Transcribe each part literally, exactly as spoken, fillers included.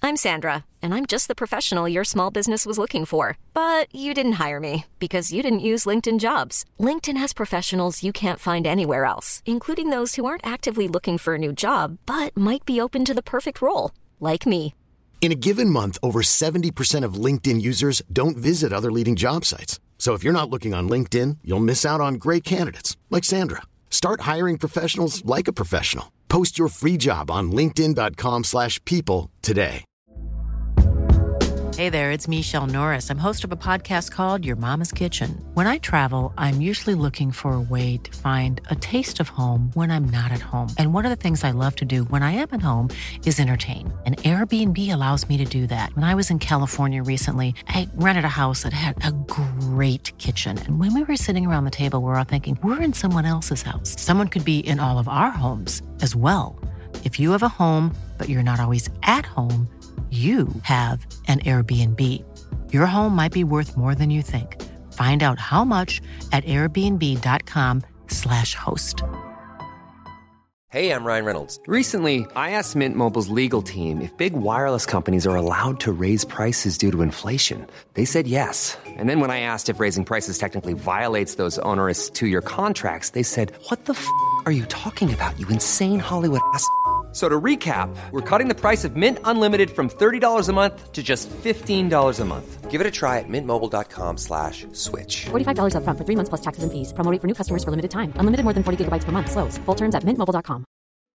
I'm Sandra, and I'm just the professional your small business was looking for. But you didn't hire me because you didn't use LinkedIn Jobs. LinkedIn has professionals you can't find anywhere else, including those who aren't actively looking for a new job, but might be open to the perfect role, like me. In a given month, over seventy percent of LinkedIn users don't visit other leading job sites. So if you're not looking on LinkedIn, you'll miss out on great candidates like Sandra. Start hiring professionals like a professional. Post your free job on linkedin dot com slash people today. Hey there, it's Michelle Norris. I'm host of a podcast called Your Mama's Kitchen. When I travel, I'm usually looking for a way to find a taste of home when I'm not at home. And one of the things I love to do when I am at home is entertain. And Airbnb allows me to do that. When I was in California recently, I rented a house that had a great kitchen. And when we were sitting around the table, we were all thinking, we're in someone else's house. Someone could be in all of our homes as well. If you have a home, but you're not always at home, you have an Airbnb. Your home might be worth more than you think. Find out how much at airbnb.com slash host. Hey, I'm Ryan Reynolds. Recently, I asked Mint Mobile's legal team if big wireless companies are allowed to raise prices due to inflation. They said yes. And then when I asked if raising prices technically violates those onerous two-year contracts, they said, what the f*** are you talking about, you insane Hollywood ass f- So to recap, we're cutting the price of Mint Unlimited from thirty dollars a month to just fifteen dollars a month. Give it a try at mintmobile.com slash switch. forty-five dollars up front for three months plus taxes and fees. Promo rate for new customers for limited time. Unlimited more than forty gigabytes per month. Slows full terms at mint mobile dot com.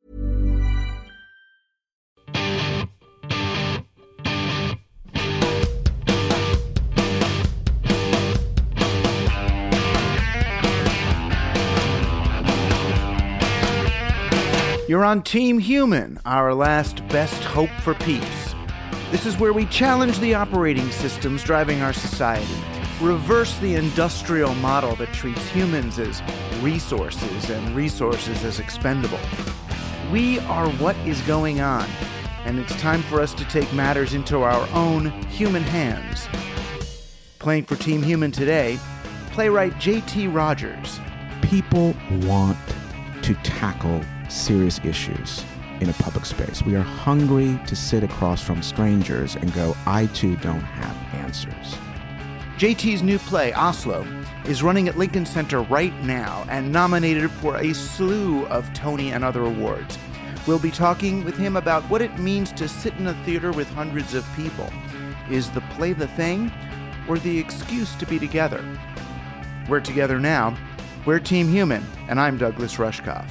You're on Team Human, our last best hope for peace. This is where we challenge the operating systems driving our society, reverse the industrial model that treats humans as resources and resources as expendable. We are what is going on, and it's time for us to take matters into our own human hands. Playing for Team Human today, playwright J T Rogers. People want to tackle serious issues in a public space. We are hungry to sit across from strangers and go, I too don't have answers. J T's new play, Oslo, is running at Lincoln Center right now and nominated for a slew of Tony and other awards. We'll be talking with him about what it means to sit in a theater with hundreds of people. Is the play the thing, or the excuse to be together? We're together now. We're Team Human, and I'm Douglas Rushkoff.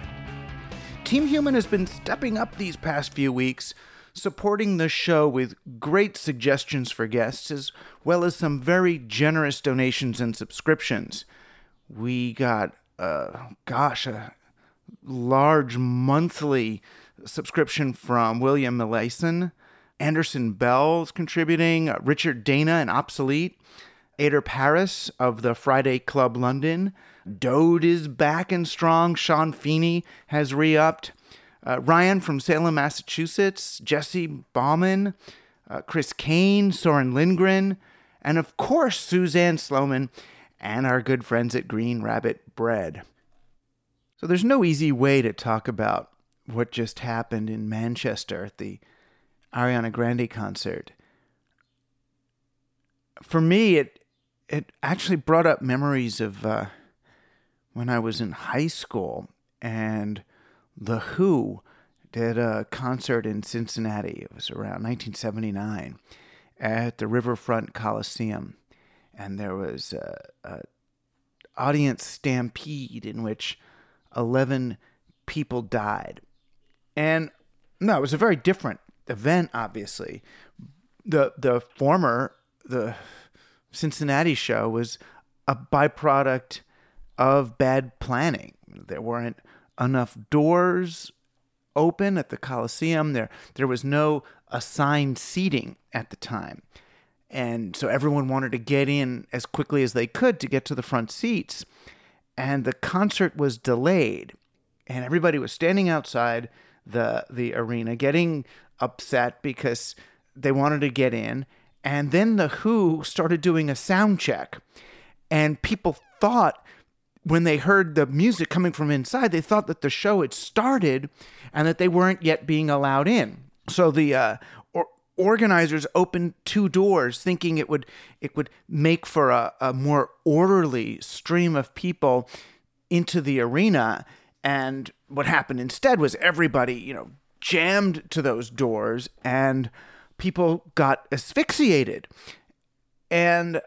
Team Human has been stepping up these past few weeks, supporting the show with great suggestions for guests, as well as some very generous donations and subscriptions. We got, uh, gosh, a large monthly subscription from William Melason. Anderson Bell is contributing, uh, Richard Dana and Obsolete, Ader Paris of the Friday Club London, Dode is back and strong. Sean Feeney has re-upped. Uh, Ryan from Salem, Massachusetts. Jesse Bauman. Uh, Chris Kane. Soren Lindgren. And of course, Suzanne Sloman and our good friends at Green Rabbit Bread. So there's no easy way to talk about what just happened in Manchester at the Ariana Grande concert. For me, it it actually brought up memories of uh, when I was in high school and The Who did a concert in Cincinnati. It was around nineteen seventy-nine at the Riverfront Coliseum. And there was a, a audience stampede in which eleven people died. And no, it was a very different event, obviously. The the former, the Cincinnati show was a byproduct of bad planning. There weren't enough doors open at the Coliseum. There, there was no assigned seating at the time. And so everyone wanted to get in as quickly as they could to get to the front seats. And the concert was delayed. And everybody was standing outside the the arena getting upset because they wanted to get in. And then The Who started doing a sound check. And people thought, when they heard the music coming from inside, they thought that the show had started and that they weren't yet being allowed in. So the uh, or- organizers opened two doors thinking it would it would make for a, a more orderly stream of people into the arena. And what happened instead was everybody, you know, jammed to those doors and people got asphyxiated. And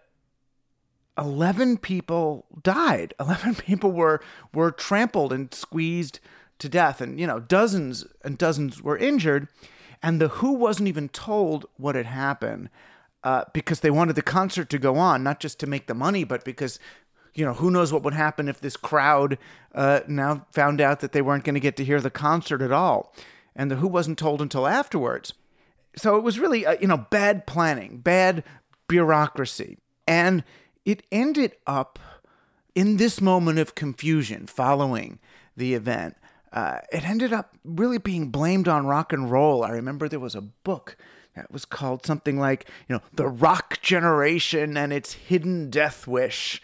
eleven people died. eleven people were were trampled and squeezed to death. And, you know, dozens and dozens were injured. And the Who wasn't even told what had happened uh, because they wanted the concert to go on, not just to make the money, but because, you know, who knows what would happen if this crowd uh, now found out that they weren't going to get to hear the concert at all. And the Who wasn't told until afterwards. So it was really, uh, you know, bad planning, bad bureaucracy. And it ended up in this moment of confusion following the event. Uh, it ended up really being blamed on rock and roll. I remember there was a book that was called something like, you know, The Rock Generation and Its Hidden Death Wish,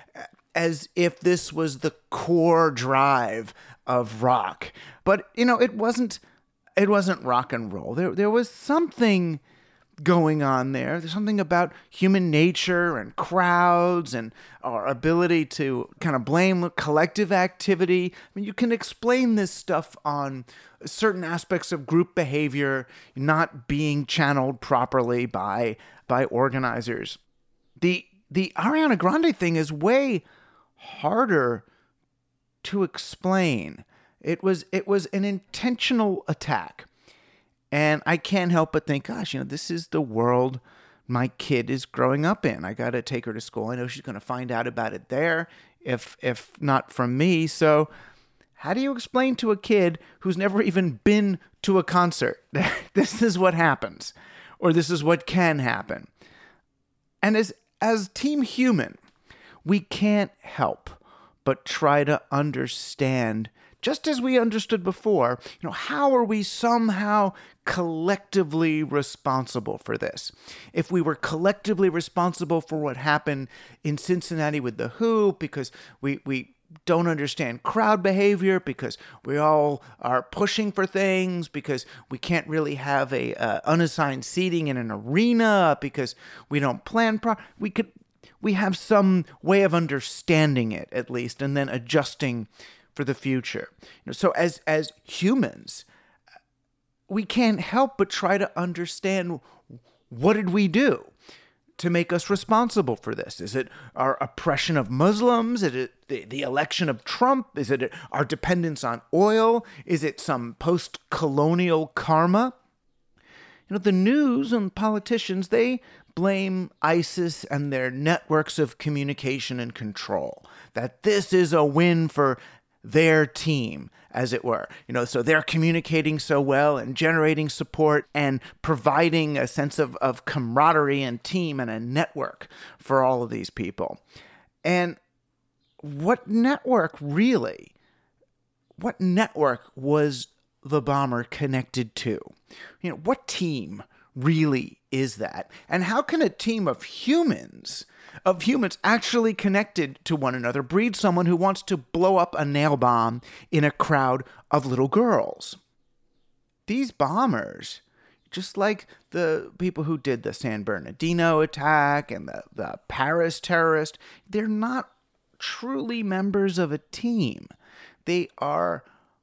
as if this was the core drive of rock. But, you know, it wasn't it wasn't rock and roll. There there was something going on there. There's something about human nature and crowds and our ability to kind of blame collective activity. I mean, you can explain this stuff on certain aspects of group behavior not being channeled properly by by organizers. The the Ariana Grande thing is way harder to explain. It was it was an intentional attack. And I can't help but think, gosh, you know, this is the world my kid is growing up in. I got to take her to school. I know she's going to find out about it there, if if not from me. So how do you explain to a kid who's never even been to a concert that this is what happens, or this is what can happen? And as as Team Human, we can't help but try to understand, just as we understood before, you know, how are we somehow collectively responsible for this? If we were collectively responsible for what happened in Cincinnati with the Who, because we we don't understand crowd behavior, because we all are pushing for things, because we can't really have a uh, unassigned seating in an arena, because we don't plan pro- we could we have some way of understanding it at least, and then adjusting for the future. You know, so as as humans, we can't help but try to understand, what did we do to make us responsible for this? Is it our oppression of Muslims? Is it the, the election of Trump? Is it our dependence on oil? Is it some post-colonial karma? You know, the news and politicians, they blame ISIS and their networks of communication and control, that this is a win for their team, as it were. You know, so they're communicating so well and generating support and providing a sense of, of camaraderie and team and a network for all of these people. And what network really, what network was the bomber connected to? You know, what team really is that? And how can a team of humans of humans actually connected to one another breed someone who wants to blow up a nail bomb in a crowd of little girls? These bombers, just like the people who did the San Bernardino attack and the, the Paris terrorist, they're not truly members of a team. They are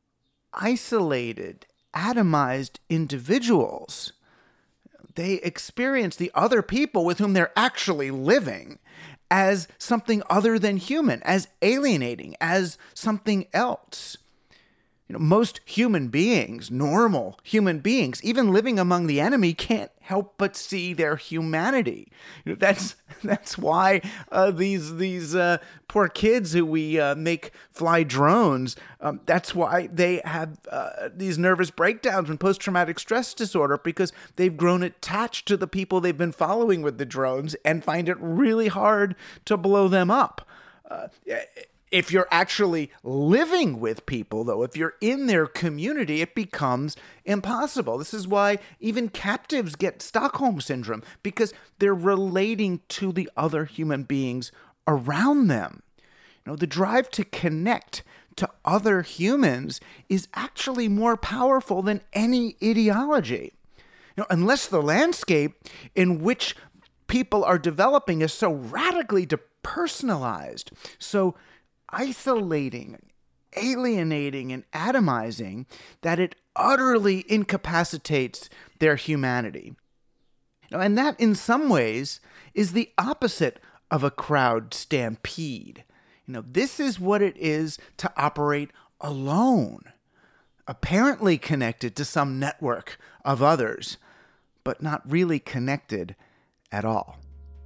isolated, atomized individuals. They experience the other people with whom they're actually living as something other than human, as alienating, as something else. You know, most human beings, normal human beings, even living among the enemy, can't help but see their humanity. You know, that's that's why uh, these these uh, poor kids who we uh, make fly drones. Um, that's why they have uh, these nervous breakdowns and post-traumatic stress disorder, because they've grown attached to the people they've been following with the drones and find it really hard to blow them up. Uh, If you're actually living with people, though, if you're in their community, it becomes impossible. This is why even captives get Stockholm Syndrome, because they're relating to the other human beings around them. You know, the drive to connect to other humans is actually more powerful than any ideology. You know, unless the landscape in which people are developing is so radically depersonalized, so isolating, alienating, and atomizing that it utterly incapacitates their humanity. You know, and that, in some ways, is the opposite of a crowd stampede. You know, this is what it is to operate alone, apparently connected to some network of others, but not really connected at all.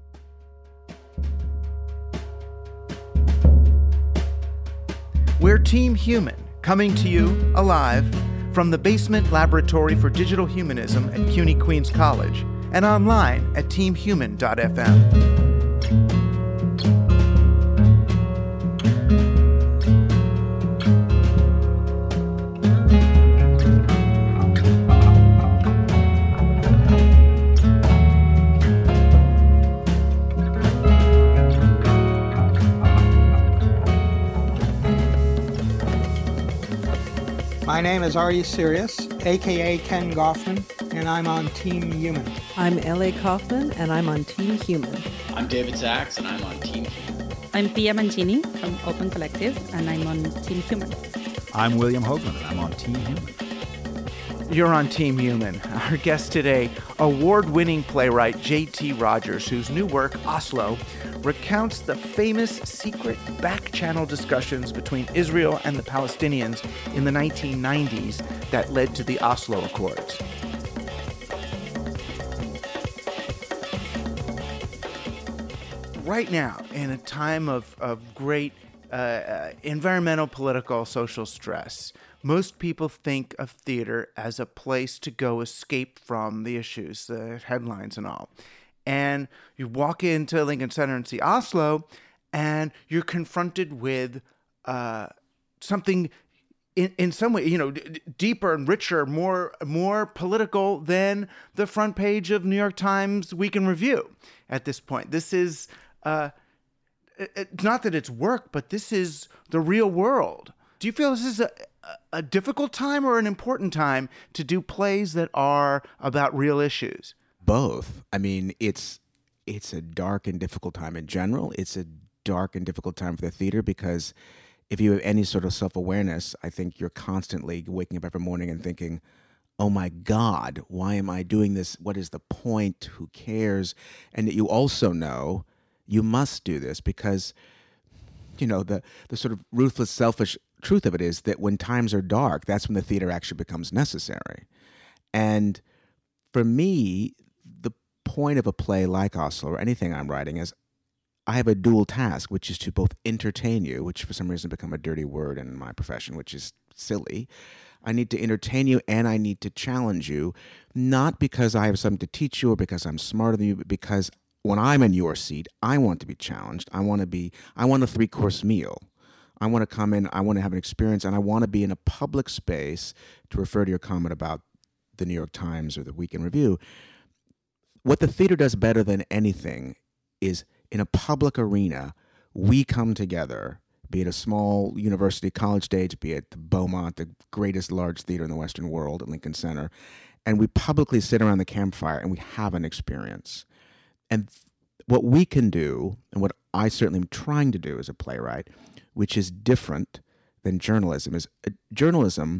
We're Team Human, coming to you alive from the Basement Laboratory for Digital Humanism at CUNY Queens College and online at team human dot f m. My name is Ari Sirius, a k a. Ken Goffman, and I'm on Team Human. I'm L A. Kaufman, and I'm on Team Human. I'm David Sachs, and I'm on Team Human. I'm Pia Mancini from Open Collective, and I'm on Team Human. I'm William Hoagland, and I'm on Team Human. You're on Team Human. Our guest today, award-winning playwright J T Rogers, whose new work, Oslo, recounts the famous secret back-channel discussions between Israel and the Palestinians in the nineteen nineties that led to the Oslo Accords. Right now, in a time of, of great uh, uh, environmental, political, social stress, most people think of theater as a place to go escape from the issues, the headlines and all. And you walk into Lincoln Center and see Oslo, and you're confronted with uh, something in, in some way, you know, d- deeper and richer, more more political than the front page of New York Times Week in Review at this point. This is, uh, it, not that it's work, but this is the real world. Do you feel this is a, a difficult time or an important time to do plays that are about real issues? Both. I mean, it's it's a dark and difficult time in general. It's a dark and difficult time for the theater because if you have any sort of self-awareness, I think you're constantly waking up every morning and thinking, oh my God, why am I doing this? What is the point? Who cares? And you also know you must do this because, you know, the, the sort of ruthless, selfish truth of it is that when times are dark, that's when the theater actually becomes necessary. And for me, the point of a play like Oslo or anything I'm writing is I have a dual task, which is to both entertain you, which for some reason become a dirty word in my profession, which is silly. I need to entertain you and I need to challenge you, not because I have something to teach you or because I'm smarter than you, but because when I'm in your seat, I want to be challenged. I want to be, I want a three-course meal. I want to come in, I want to have an experience, and I want to be in a public space, to refer to your comment about the New York Times or the Week in Review. What the theater does better than anything is in a public arena, we come together, be it a small university college stage, be it the Beaumont, the greatest large theater in the Western world at Lincoln Center, and we publicly sit around the campfire and we have an experience. And what we can do, and what I certainly am trying to do as a playwright, which is different than journalism, is uh, journalism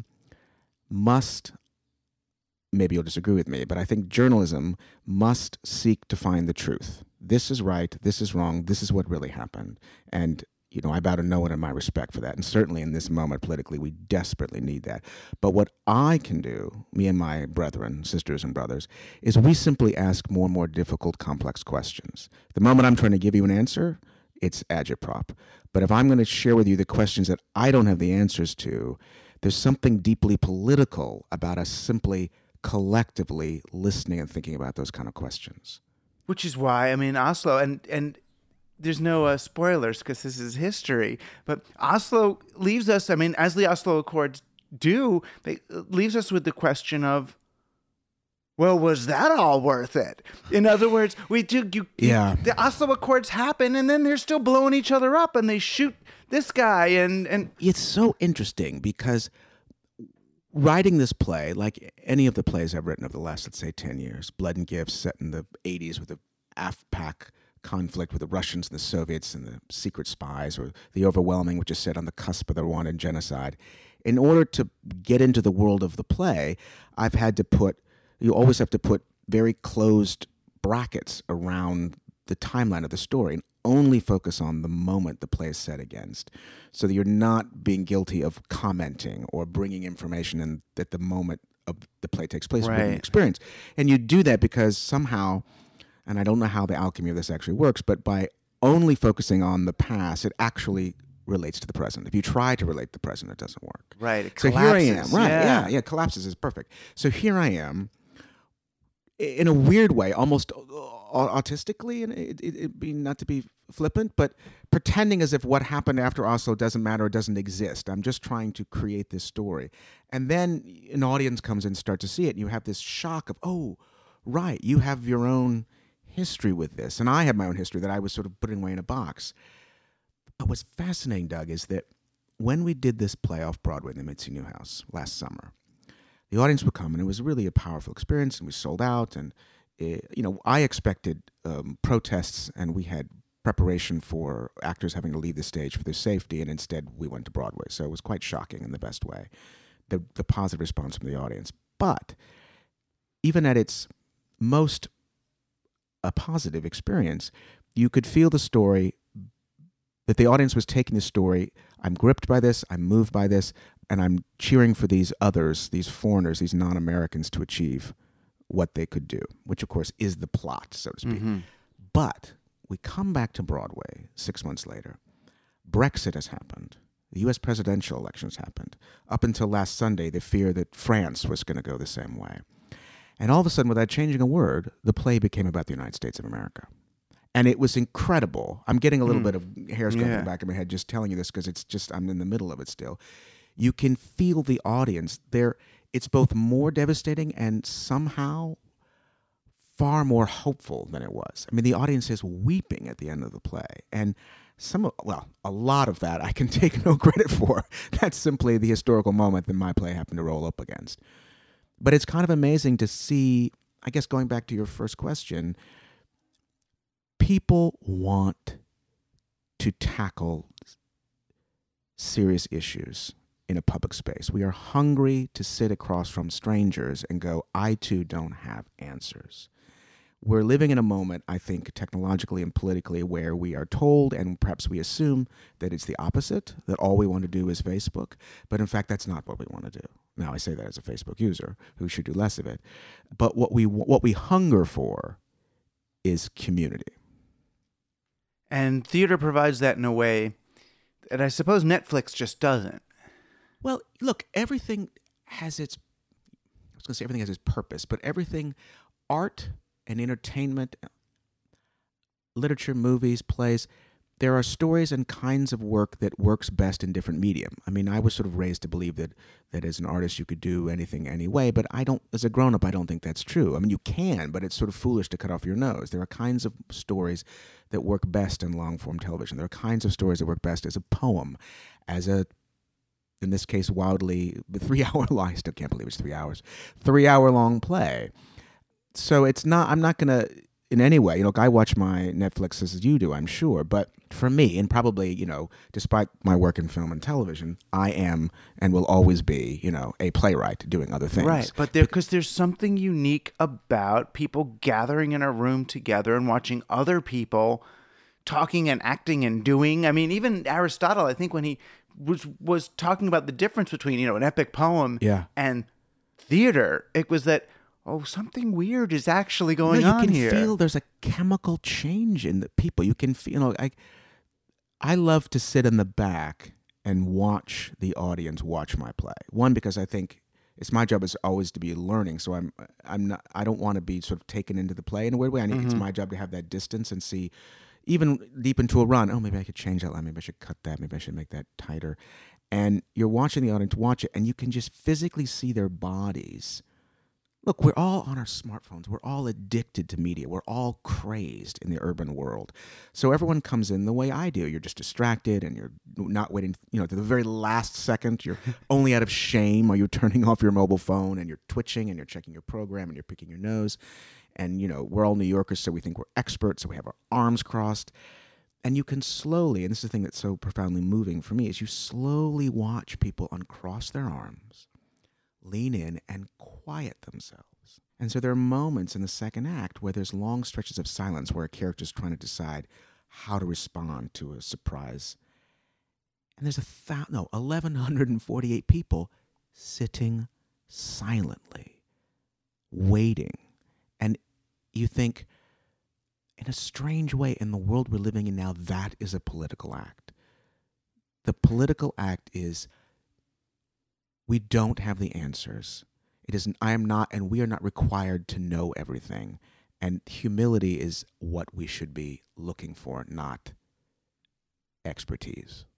must, maybe you'll disagree with me, but I think journalism must seek to find the truth. This is right, this is wrong, this is what really happened. And, you know, I bow to no one in my respect for that. And certainly in this moment politically, we desperately need that. But what I can do, me and my brethren, sisters and brothers, is we simply ask more and more difficult, complex questions. The moment I'm trying to give you an answer, it's agitprop. But if I'm going to share with you the questions that I don't have the answers to, there's something deeply political about us simply collectively listening and thinking about those kind of questions. Which is why, I mean, Oslo, and, and there's no uh, spoilers because this is history, but Oslo leaves us, I mean, as the Oslo Accords do, they leaves us with the question of, well, was that all worth it? In other words, we do, you, yeah. you, the Oslo Accords happen, and then they're still blowing each other up, and they shoot this guy, and... and it's so interesting because writing this play, like any of the plays I've written over the last, let's say, ten years, Blood and Gifts set in the eighties with the A F PAC conflict with the Russians and the Soviets and the secret spies, or The Overwhelming, which is set on the cusp of the Rwandan genocide. In order to get into the world of the play, I've had to put, you always have to put very closed brackets around the timeline of the story and only focus on the moment the play is set against, so that you're not being guilty of commenting or bringing information in at the moment of the play takes place, right. experience. And you do that because somehow, and I don't know how the alchemy of this actually works, but by only focusing on the past, it actually relates to the present. If you try to relate to the present, it doesn't work. Right, it so collapses. Here I am. Right, yeah. yeah, yeah, collapses is perfect. So here I am, in a weird way, almost autistically, and it, it, it being not to be flippant, but pretending as if what happened after Oslo doesn't matter or doesn't exist. I'm just trying to create this story. And then an audience comes in and start to see it, and you have this shock of, oh, right, you have your own history with this. And I have my own history that I was sort of putting away in a box. But what's fascinating, Doug, is that when we did this play off Broadway in the Mitzi Newhouse last summer, the audience would come, and it was really a powerful experience, and we sold out. And, it, you know, I expected um, protests, and we had preparation for actors having to leave the stage for their safety, and instead we went to Broadway. So it was quite shocking in the best way, the, the positive response from the audience. But even at its most a positive experience, you could feel the story, that the audience was taking the story, I'm gripped by this, I'm moved by this, and I'm cheering for these others, these foreigners, these non-Americans to achieve what they could do, which of course is the plot, so to speak. Mm-hmm. But we come back to Broadway six months later. Brexit has happened. The U S presidential elections happened. Up until last Sunday, the fear that France was going to go the same way. And all of a sudden, without changing a word, the play became about the United States of America. And it was incredible. I'm getting a little mm. bit of hairs going yeah. back in my head just telling you this because it's just, I'm in the middle of it still. You can feel the audience there. It's both more devastating and somehow far more hopeful than it was. I mean, the audience is weeping at the end of the play. And some of, well, a lot of that I can take no credit for. That's simply the historical moment that my play happened to roll up against. But it's kind of amazing to see, I guess going back to your first question, people want to tackle serious issues in a public space. We are hungry to sit across from strangers and go, I too don't have answers. We're living in a moment, I think, technologically and politically, where we are told, and perhaps we assume, that it's the opposite, that all we want to do is Facebook. But in fact, that's not what we want to do. Now, I say that as a Facebook user who should do less of it. But what we what we hunger for is community. And theater provides that in a way that I suppose Netflix just doesn't. Well, look, everything has its, I was going to say everything has its purpose, but everything, art and entertainment, literature, movies, plays, there are stories and kinds of work that works best in different medium. I mean, I was sort of raised to believe that that as an artist you could do anything anyway, but I don't, as a grown-up, I don't think that's true. I mean, you can, but it's sort of foolish to cut off your nose. There are kinds of stories that work best in long-form television. There are kinds of stories that work best as a poem, as a, in this case, wildly, the three-hour long, I still can't believe it's three hours, three-hour-long play. So it's not, I'm not going to, in any way, you know, I watch my Netflix as you do, I'm sure, but for me, and probably, you know, despite my work in film and television, I am and will always be, you know, a playwright doing other things. Right, but there, because there's something unique about people gathering in a room together and watching other people talking and acting and doing. I mean, even Aristotle, I think when he was was talking about the difference between, you know, an epic poem yeah. and theater, it was that, oh, something weird is actually going no, you on can here. Feel there's a chemical change in the people. You can feel, you know, I, I love to sit in the back and watch the audience watch my play. One, because I think it's my job is always to be learning. So I'm, I'm not, I don't want to be sort of taken into the play in a weird way. I think mm-hmm. it's my job to have that distance and see, even deep into a run, oh, maybe I could change that line. Maybe I should cut that. Maybe I should make that tighter. And you're watching the audience watch it, and you can just physically see their bodies look, we're all on our smartphones. We're all addicted to media. We're all crazed in the urban world. So everyone comes in the way I do. You're just distracted and you're not waiting, you know, to the very last second. You're only out of shame or you're turning off your mobile phone and you're twitching and you're checking your program and you're picking your nose. And, you know, we're all New Yorkers, so we think we're experts, so we have our arms crossed. And you can slowly, and this is the thing that's so profoundly moving for me, is you slowly watch people uncross their arms, lean in, and quiet themselves. And so there are moments in the second act where there's long stretches of silence where a character's trying to decide how to respond to a surprise. And there's a thousand, no, eleven forty-eight people sitting silently, waiting. And you think, in a strange way, in the world we're living in now, that is a political act. The political act is, we don't have the answers. It isn't, I am not, and we are not required to know everything. And humility is what we should be looking for, not expertise.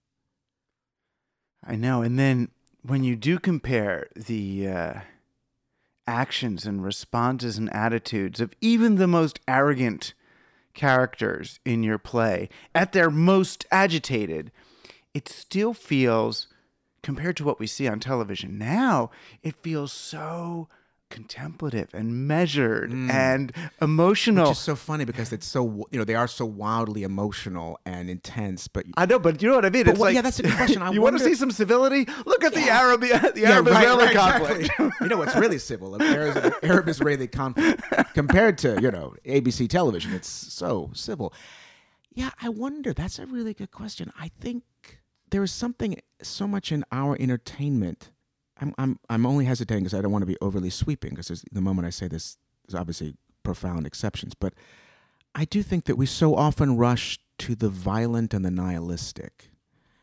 I know. And then when you do compare the uh, actions and responses and attitudes of even the most arrogant characters in your play, at their most agitated, it still feels, compared to what we see on television now, it feels so contemplative and measured mm. and emotional. Which is so funny because it's so, you know, they are so wildly emotional and intense. But I know, but you know what I mean? But it's well, like, yeah, that's a good question. I you wonder... want to see some civility? Look at yeah. the Arab, the yeah, Arab-Israeli right, right, conflict. Exactly. You know what's really civil? Arab-Israeli conflict compared to, you know, A B C television. It's so civil. Yeah, I wonder. That's a really good question. I think there is something so much in our entertainment. I'm I'm I'm only hesitating because I don't want to be overly sweeping, because the moment I say this, there's obviously profound exceptions. But I do think that we so often rush to the violent and the nihilistic.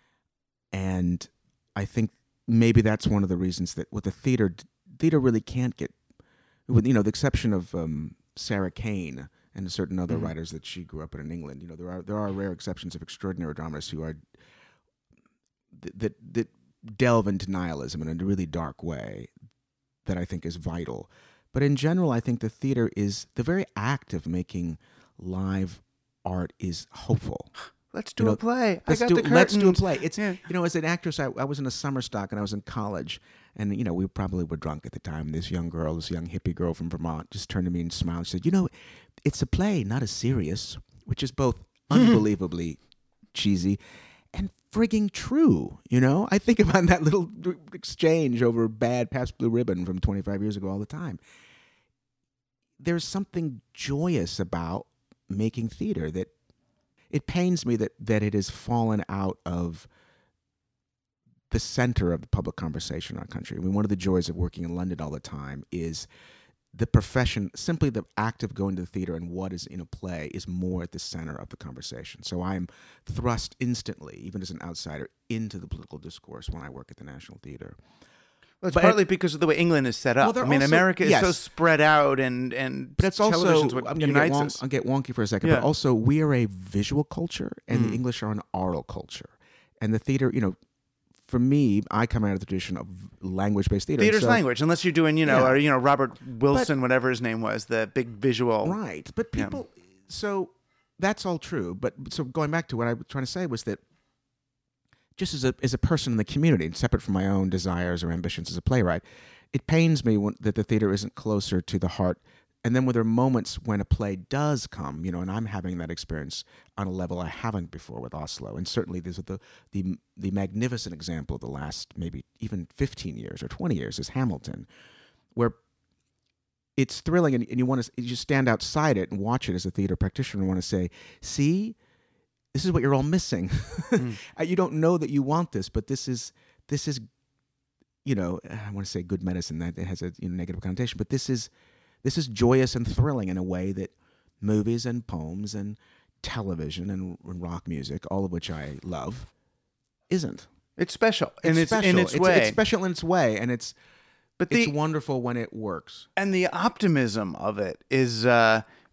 And I think maybe that's one of the reasons that with the theater, theater really can't get, with, you know, the exception of um, Sarah Kane and certain other mm-hmm. writers that she grew up in in England. You know, there are there are rare exceptions of extraordinary dramatists who are that that. that delve into nihilism in a really dark way that I think is vital. But in general, I think the theater is, the very act of making live art is hopeful. Let's do you know, a play. Let's I got do, the curtains. Let's do a play. It's yeah. You know, as an actress, I, I was in a summer stock and I was in college, and you know, we probably were drunk at the time. This young girl, this young hippie girl from Vermont, just turned to me and smiled. She said, "You know, it's a play, not a serious," which is both unbelievably cheesy and frigging true. You know, I think about that little exchange over bad Pabst Blue Ribbon from twenty-five years ago all the time. There's something joyous about making theater that it pains me that that it has fallen out of the center of the public conversation in our country. I mean, one of the joys of working in London all the time is the profession, simply the act of going to the theater and what is in a play is more at the center of the conversation. So I'm thrust instantly, even as an outsider, into the political discourse when I work at the National Theater. Well, it's but partly because of the way England is set up. Well, I mean, also, America is yes. so spread out, and and but it's also, television's what I'm going to get, wonk, I'll get wonky for a second, yeah. but also we are a visual culture, and mm. the English are an oral culture. And the theater, you know, for me, I come out of the tradition of language-based theater. Theater's so, language, unless you're doing, you know, yeah. or you know, Robert Wilson, but, whatever his name was, the big visual. Right, but people, yeah. so that's all true. But so going back to what I was trying to say was that just as a as a person in the community, separate from my own desires or ambitions as a playwright, it pains me when, that the theater isn't closer to the heart. And then when there are moments when a play does come, you know, and I'm having that experience on a level I haven't before with Oslo. And certainly there's the the the magnificent example of the last maybe even fifteen years or twenty years is Hamilton, where it's thrilling and, and you want to you just stand outside it and watch it as a theater practitioner and want to say, see, this is what you're all missing. Mm. You don't know that you want this, but this is this is, you know, I want to say good medicine, that it has a you know, negative connotation, but this is This is joyous and thrilling in a way that movies and poems and television and, and rock music, all of which I love, isn't. It's special. It's and it's special. in its, it's way. It's special in its way, and it's but the, it's wonderful when it works. And the optimism of it is uh,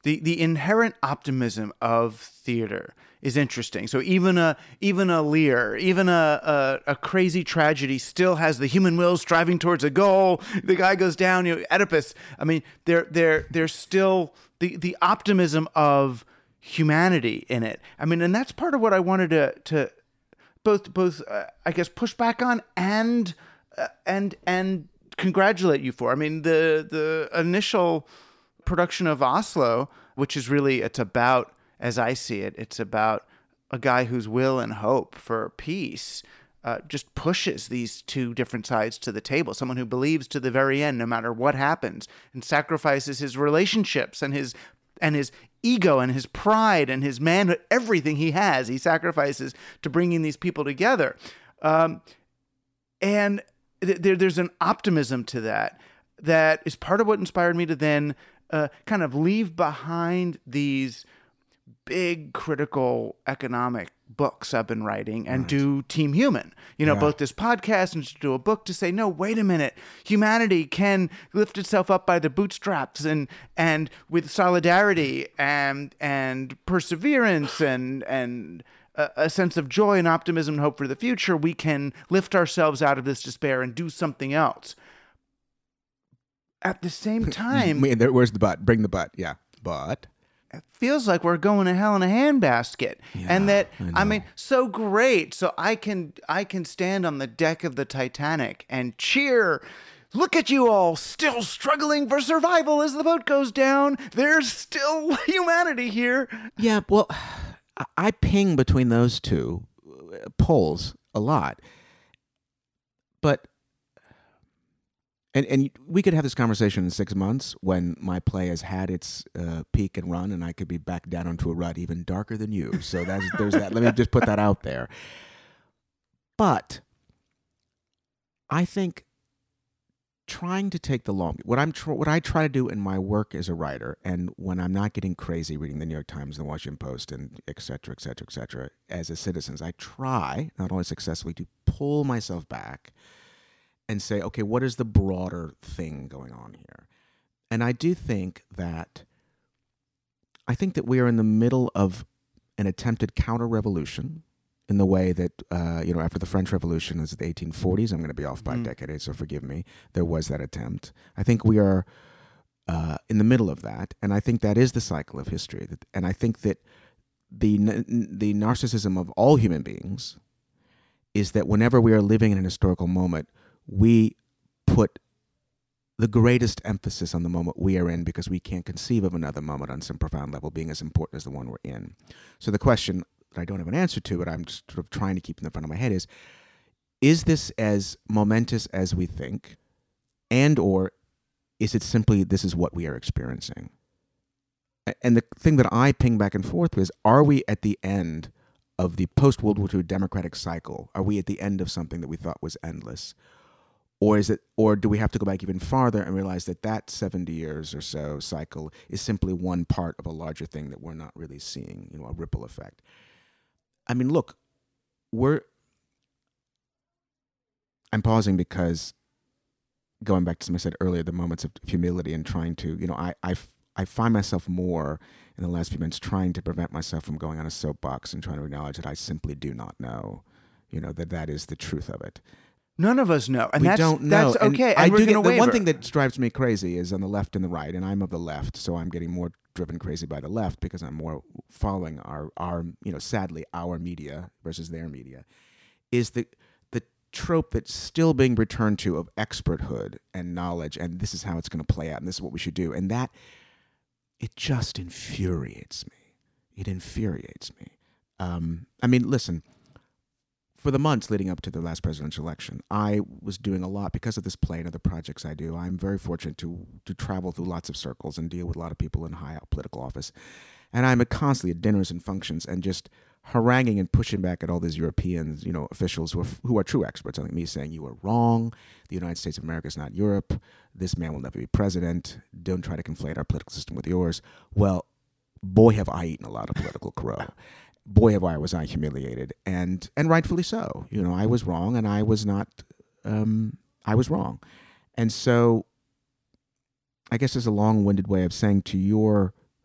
The the inherent optimism of theater is interesting. So even a even a Lear, even a, a a crazy tragedy still has the human will striving towards a goal. The guy goes down, you know, Oedipus. I mean, there there there's still the the optimism of humanity in it. I mean, and that's part of what I wanted to to both both uh, I guess push back on and uh, and and congratulate you for. I mean, the the initial production of Oslo, which is really, it's about, as I see it, it's about a guy whose will and hope for peace uh, just pushes these two different sides to the table. Someone who believes to the very end, no matter what happens, and sacrifices his relationships and his and his ego and his pride and his manhood, everything he has, he sacrifices to bringing these people together. Um, and th- there, there's an optimism to that that is part of what inspired me to then Uh, kind of leave behind these big critical economic books I've been writing and right. do Team Human. You know, yeah. both this podcast and to do a book to say, no, wait a minute, humanity can lift itself up by the bootstraps and and with solidarity and and perseverance and and a, a sense of joy and optimism and hope for the future, we can lift ourselves out of this despair and do something else. At the same time... Where's the but? Bring the but, yeah. But... It feels like we're going to hell in a handbasket. Yeah, and that, I, I mean, so great. So I can I can stand on the deck of the Titanic and cheer. Look at you all, still struggling for survival as the boat goes down. There's still humanity here. Yeah, well, I ping between those two poles a lot. But... And and we could have this conversation in six months when my play has had its uh, peak and run, and I could be back down onto a rut even darker than you. So that's there's that. Let me just put that out there. But I think trying to take the long what I'm tr- what I try to do in my work as a writer, and when I'm not getting crazy reading the New York Times, the Washington Post, and et cetera, et cetera, et cetera, as a citizen, I try, not always successfully, to pull myself back and say, okay, what is the broader thing going on here? And I do think that, I think that we are in the middle of an attempted counter-revolution in the way that, uh, you know, after the French Revolution is the eighteen forties, I'm going to be off by mm. a decade, so forgive me, there was that attempt. I think we are uh, in the middle of that, and I think that is the cycle of history. And I think that the the narcissism of all human beings is that whenever we are living in an historical moment, we put the greatest emphasis on the moment we are in because we can't conceive of another moment on some profound level being as important as the one we're in. So the question that I don't have an answer to, but I'm just sort of trying to keep in the front of my head is, is this as momentous as we think? And or is it simply this is what we are experiencing? And the thing that I ping back and forth with is, are we at the end of the post-World War Two democratic cycle? Are we at the end of something that we thought was endless? Or is it, or do we have to go back even farther and realize that that seventy years or so cycle is simply one part of a larger thing that we're not really seeing, you know, a ripple effect? I mean, look, we're, I'm pausing because going back to something I said earlier, the moments of humility and trying to, you know, I, I, I find myself more in the last few minutes trying to prevent myself from going on a soapbox and trying to acknowledge that I simply do not know, you know, that that is the truth of it. None of us know, and we that's, don't know. That's okay. And, and I we're do get, the waver. one thing that drives me crazy is on the left and the right, and I'm of the left, so I'm getting more driven crazy by the left because I'm more following our, our, you know, sadly, our media versus their media, is the the trope that's still being returned to of experthood and knowledge, and this is how it's going to play out, and this is what we should do, and that, it just infuriates me. It infuriates me. Um, I mean, listen. For the months leading up to the last presidential election, I was doing a lot because of this play and other projects I do. I'm very fortunate to to travel through lots of circles and deal with a lot of people in high political office. And I'm constantly at dinners and functions and just haranguing and pushing back at all these European, you know, officials who are, who are true experts. I think me saying, you are wrong. The United States of America is not Europe. This man will never be president. Don't try to conflate our political system with yours. Well, boy, have I eaten a lot of political crow. Boy, have I, was I humiliated, and and rightfully so. You know, I was wrong, and I was not, um, I was wrong. And so I guess there's a long-winded way of saying to your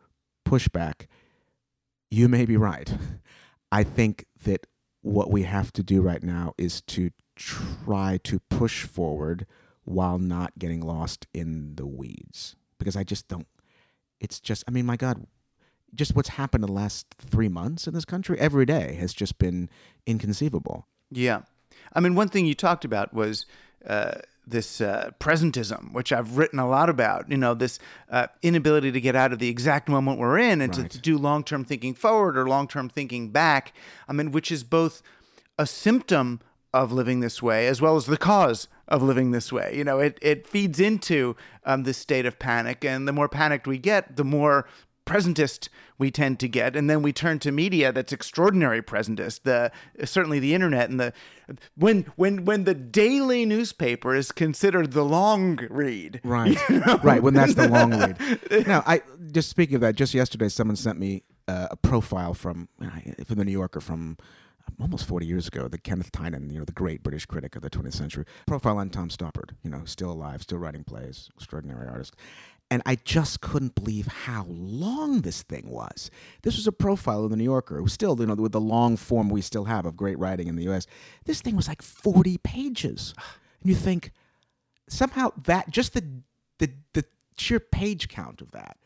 pushback, you may be right. I think that what we have to do right now is to try to push forward while not getting lost in the weeds. Because I just don't, it's just, I mean, my God, just what's happened in the last three months in this country, every day has just been inconceivable. Yeah. I mean, one thing you talked about was uh, this uh, presentism, which I've written a lot about, you know, this uh, inability to get out of the exact moment we're in and Right. to, to do long-term thinking forward or long-term thinking back. I mean, which is both a symptom of living this way as well as the cause of living this way. You know, it, it feeds into um, this state of panic, and the more panicked we get, the more presentist we tend to get, and then we turn to media that's extraordinary presentist. The certainly the internet and the when when when the daily newspaper is considered the long read, Right, you know? right. When that's the long read. Now, I just speaking of that, just yesterday, someone sent me uh, a profile from from the New Yorker from almost forty years ago. The Kenneth Tynan, you know, the great British critic of the twentieth century, profile on Tom Stoppard. You know, still alive, still writing plays, extraordinary artist. And I just couldn't believe how long this thing was. This was a profile in the New Yorker. It was still, you know, with the long form we still have of great writing in the U S. This thing was like forty pages. And you think, somehow that, just the the the sheer page count of that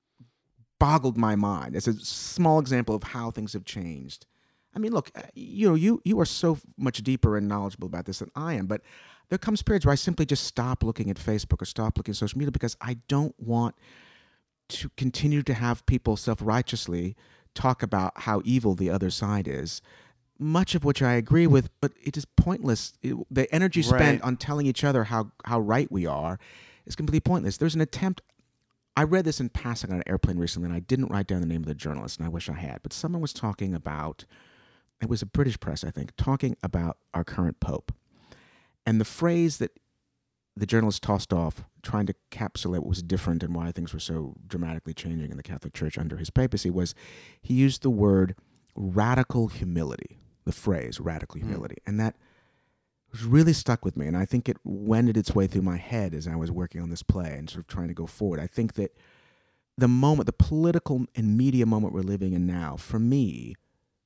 boggled my mind as a small example of how things have changed. I mean, look, you know, you you are so much deeper and knowledgeable about this than I am, but there comes periods where I simply just stop looking at Facebook or stop looking at social media because I don't want to continue to have people self-righteously talk about how evil the other side is, much of which I agree with, but it is pointless. It, the energy spent Right. on telling each other how, how right we are is completely pointless. There's an attempt. I read this in passing on an airplane recently, and I didn't write down the name of the journalist, and I wish I had, but someone was talking about, it was a British press, I think, talking about our current Pope. And the phrase that the journalist tossed off, trying to encapsulate what was different and why things were so dramatically changing in the Catholic Church under his papacy, was he used the word radical humility, the phrase radical humility. Mm. And that was really stuck with me. And I think it wended its way through my head as I was working on this play and sort of trying to go forward. I think that the moment, the political and media moment we're living in now, for me,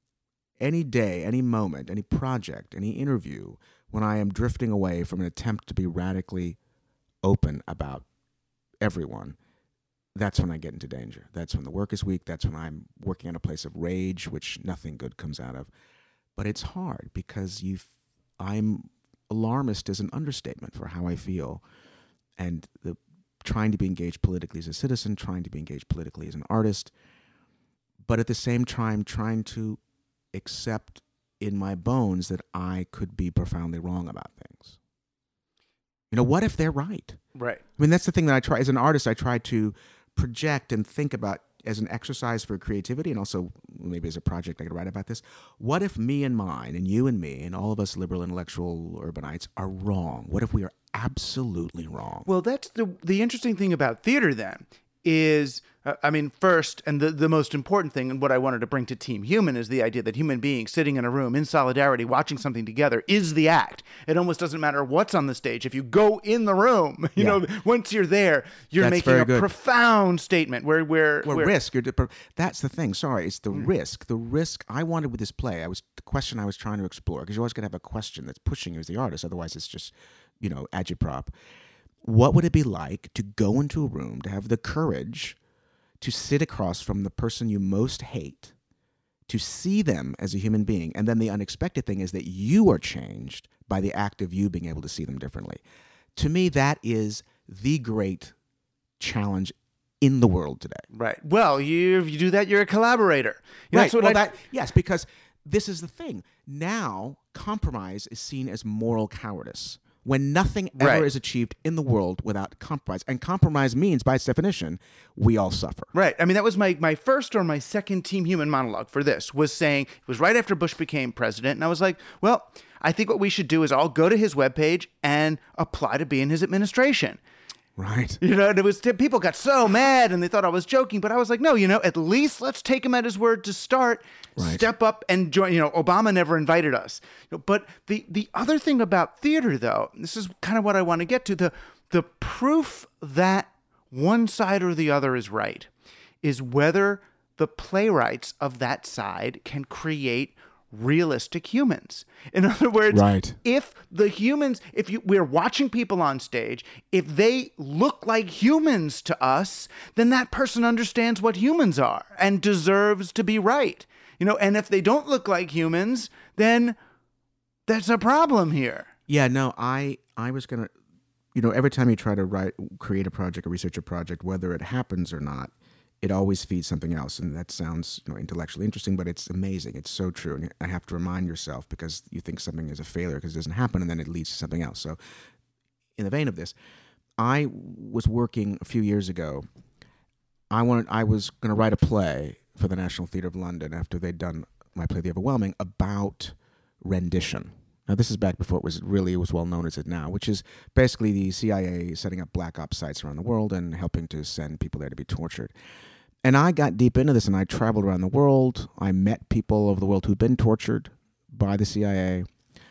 any day, any moment, any project, any interview, when I am drifting away from an attempt to be radically open about everyone, that's when I get into danger. That's when the work is weak. That's when I'm working in a place of rage, which nothing good comes out of. But it's hard because you, I'm alarmist is an understatement for how I feel. And the trying to be engaged politically as a citizen, trying to be engaged politically as an artist, but at the same time trying to accept in my bones that I could be profoundly wrong about things. You know, what if they're right? Right. I mean, that's the thing that I try, as an artist, I try to project and think about as an exercise for creativity, and also maybe as a project I could write about this. What if me and mine, and you and me, and all of us liberal intellectual urbanites are wrong? What if we are absolutely wrong? Well, that's the the interesting thing about theater then, is, uh, I mean, first, and the, the most important thing, and what I wanted to bring to Team Human, is the idea that human beings sitting in a room in solidarity, watching something together, is the act. It almost doesn't matter what's on the stage. If you go in the room, you Yeah. know, once you're there, you're That's making very a good. profound statement where, where, Well, where risk. You're, de- that's the thing. Sorry, it's the Mm. risk. The risk I wanted with this play. I was the question I was trying to explore, because you always got to have a question that's pushing you as the artist. Otherwise, it's just, you know, agitprop. What would it be like to go into a room, to have the courage to sit across from the person you most hate, to see them as a human being, and then the unexpected thing is that you are changed by the act of you being able to see them differently. To me, that is the great challenge in the world today. Right. Well, you if you do that, you're a collaborator. You know, Right. that's what Well, I- that, yes, because this is the thing. Now, compromise is seen as moral cowardice, when nothing ever Right. is achieved in the world without compromise. And compromise means, by its definition, we all suffer. Right. I mean, that was my, my first or my second Team Human monologue for this, was saying, it was right after Bush became president, and I was like, well, I think what we should do is all go to his webpage and apply to be in his administration. Right. You know, and it was, people got so mad and they thought I was joking, but I was like, no, you know, at least let's take him at his word to start, Right. step up and join. You know, Obama never invited us. But the, the other thing about theater, though, this is kind of what I want to get to, the, the proof that one side or the other is right is whether the playwrights of that side can create realistic humans. In other words, right. if the humans, if you, we're watching people on stage, if they look like humans to us, then that person understands what humans are and deserves to be right. You know, and if they don't look like humans, then that's a problem here. Yeah, no, I I was going to, you know, every time you try to write, create a project, or research a project, whether it happens or not, it always feeds something else. And that sounds, you know, intellectually interesting, but it's amazing. It's so true. And I have to remind yourself, because you think something is a failure because it doesn't happen, and then it leads to something else. So in the vein of this, I was working a few years ago. I wanted, I was going to write a play for the National Theatre of London after they'd done my play, The Overwhelming, about rendition. Now, this is back before it was really as well known as it now, which is basically the C I A setting up black ops sites around the world and helping to send people there to be tortured. And I got deep into this, and I traveled around the world. I met people all over the world who'd been tortured by the C I A.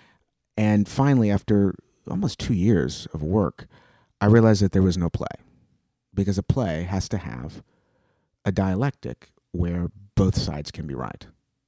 And finally, after almost two years of work, I realized that there was no play, because a play has to have a dialectic where both sides can be right.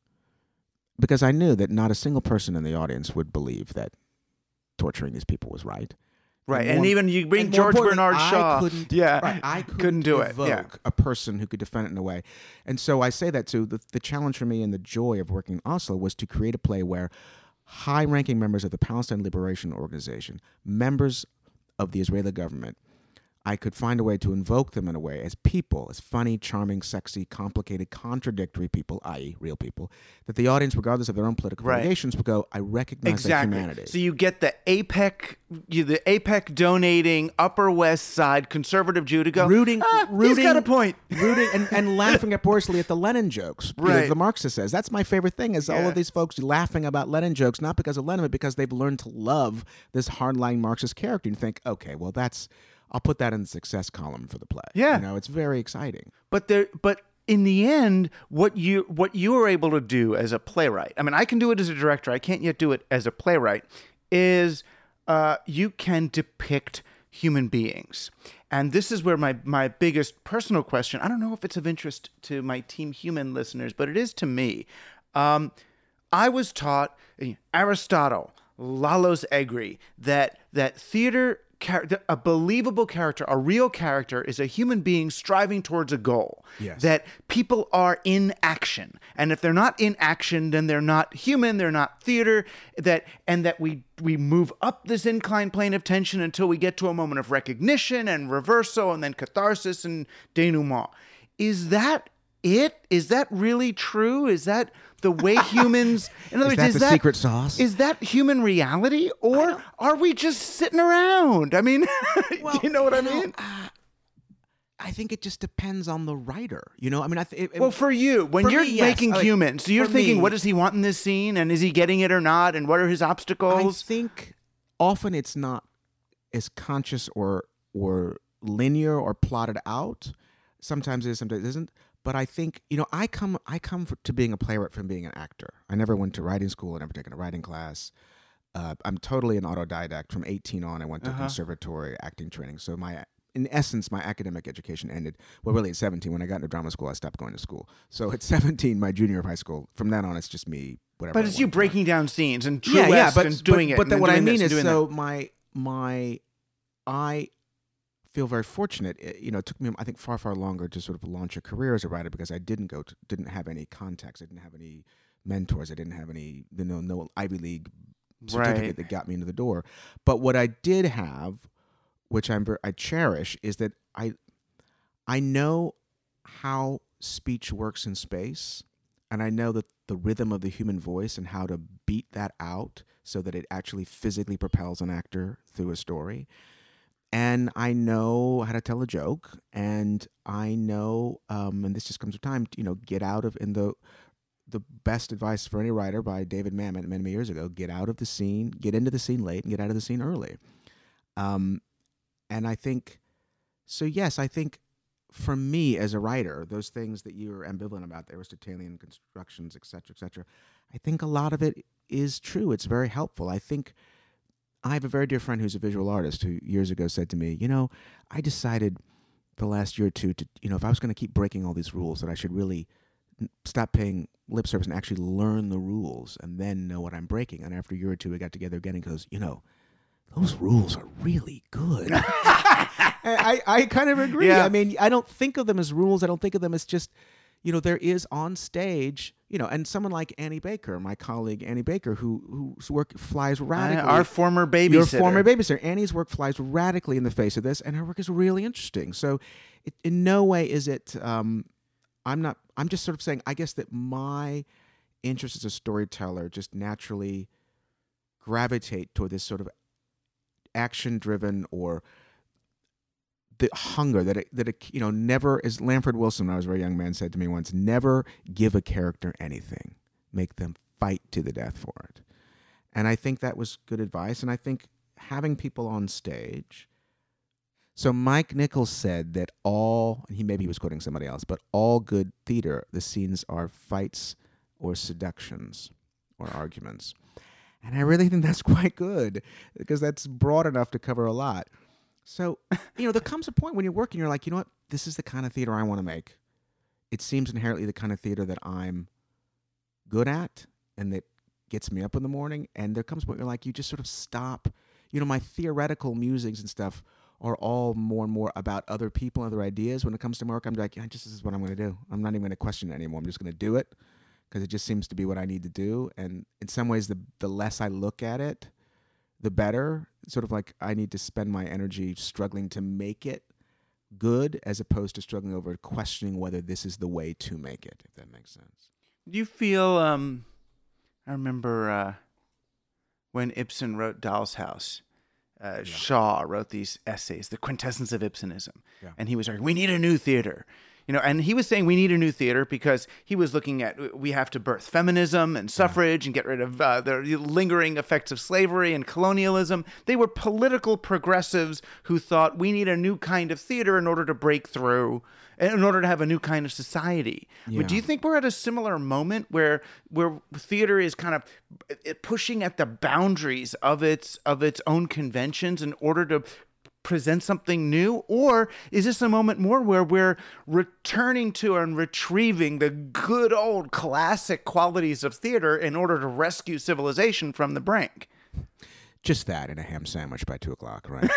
Because I knew that not a single person in the audience would believe that torturing these people was right. Right, and, and more, even you bring and George Bernard Shaw. I couldn't, yeah, right, I couldn't, couldn't do it. evoke Yeah. a person who could defend it in a way. And so I say that too. The, the challenge for me and the joy of working in Oslo was to create a play where high-ranking members of the Palestine Liberation Organization, members of the Israeli government, I could find a way to invoke them in a way as people, as funny, charming, sexy, complicated, contradictory people, that is real people, that the audience, regardless of their own political right. affiliations, would go, I recognize exactly. that humanity. So you get the APEC, you, the APEC donating Upper West Side conservative Jew to go, rooting, ah, rooting, he's got a point. rooting and, and laughing uproariously at the Lenin jokes. Right. You know, the Marxist says, that's my favorite thing, is yeah. all of these folks laughing about Lenin jokes, not because of Lenin, but because they've learned to love this hardline Marxist character and think, okay, well, that's... I'll put that in the success column for the play. Yeah. You know, it's very exciting. But there, but in the end, what you what you are able to do as a playwright, I mean, I can do it as a director, I can't yet do it as a playwright, is uh, you can depict human beings. And this is where my, my biggest personal question, I don't know if it's of interest to my Team Human listeners, but it is to me. Um, I was taught, Aristotle, Lalo's Egri, that that theater... a believable character, a real character, is a human being striving towards a goal. Yes. That people are in action. And if they're not in action, then they're not human, they're not theater. That and that we we move up this inclined plane of tension until we get to a moment of recognition and reversal and then catharsis and denouement. Is that it? Is that really true? Is that the way humans... In other is words, that is the that, secret sauce? Is that human reality? Or are we just sitting around? I mean, well, do you know what I know, mean? Uh, I think it just depends on the writer. You know, I mean, I th- it, well, for you, when for you're me, yes. making like, humans, so you're thinking, me, what does he want in this scene? And is he getting it or not? And what are his obstacles? I think often it's not as conscious or or linear or plotted out. Sometimes it is, sometimes it isn't. But I think, you know, I come I come for, to being a playwright from being an actor. I never went to writing school. I never taken a writing class. Uh, I'm totally an autodidact. From eighteen on, I went to uh-huh. conservatory acting training. So my, in essence, my academic education ended, well, really at seventeen. When I got into drama school, I stopped going to school. So at seventeen, my junior of high school, from then on, it's just me, whatever. But I it's you want. breaking down scenes and true yeah, yeah, West but, and doing but, it. But and then then what I doing mean this is, and so that. my, my, I... feel very fortunate. It, you know, it took me, I think, far, far longer to sort of launch a career as a writer because I didn't go to, didn't have any contacts. I didn't have any mentors. I didn't have any, you know, no Ivy League certificate right. that got me into the door. But what I did have, which I'm ver- I cherish, is that I, I know how speech works in space, and I know that the rhythm of the human voice and how to beat that out so that it actually physically propels an actor through a story. And I know how to tell a joke, and I know, um, and this just comes with time, you know, get out of, in the the best advice for any writer by David Mamet many, many years ago, get out of the scene, get into the scene late, and get out of the scene early. Um, and I think, so yes, I think for me as a writer, those things that you're ambivalent about, the Aristotelian constructions, et cetera, et cetera, I think a lot of it is true. It's very helpful. I think I have a very dear friend who's a visual artist who years ago said to me, you know, I decided the last year or two to, you know, if I was going to keep breaking all these rules, that I should really stop paying lip service and actually learn the rules and then know what I'm breaking. And after a year or two, we got together again and goes, you know, those rules are really good. I, I kind of agree. Yeah. I mean, I don't think of them as rules. I don't think of them as just, you know, there is on stage, you know, and someone like Annie Baker, my colleague Annie Baker, who whose work flies radically. Our former babysitter. Your former babysitter. Annie's work flies radically in the face of this, and her work is really interesting. So it, in no way is it, um, I'm not, I'm just sort of saying, I guess that my interest as a storyteller just naturally gravitate toward this sort of action-driven or the hunger that it, that it, you know, never, as Lanford Wilson, when I was a very young man, said to me once, never give a character anything. Make them fight to the death for it. And I think that was good advice. And I think having people on stage. So Mike Nichols said that all, and he maybe he was quoting somebody else, but all good theater, the scenes are fights or seductions or arguments. And I really think that's quite good because that's broad enough to cover a lot. So, you know, there comes a point when you're working, you're like, you know what, this is the kind of theater I want to make. It seems inherently the kind of theater that I'm good at and that gets me up in the morning. And there comes a point where you're like, you just sort of stop. You know, my theoretical musings and stuff are all more and more about other people and other ideas. When it comes to work, I'm like, yeah, just this is what I'm going to do. I'm not even going to question it anymore. I'm just going to do it because it just seems to be what I need to do. And in some ways, the the less I look at it, the better. Sort of like I need to spend my energy struggling to make it good as opposed to struggling over questioning whether this is the way to make it, if that makes sense. Do you feel, um, I remember uh, when Ibsen wrote Doll's House, uh, yeah. Shaw wrote these essays, The Quintessence of Ibsenism. Yeah. And he was like, we need a new theater. You know, and he was saying we need a new theater because he was looking at we have to birth feminism and suffrage yeah. and get rid of uh, the lingering effects of slavery and colonialism. They were political progressives who thought we need a new kind of theater in order to break through, in order to have a new kind of society. Yeah. But do you think we're at a similar moment where where theater is kind of pushing at the boundaries of its of its own conventions in order to present something new? Or is this a moment more where we're returning to and retrieving the good old classic qualities of theater in order to rescue civilization from the brink? Just that and a ham sandwich by two o'clock, right?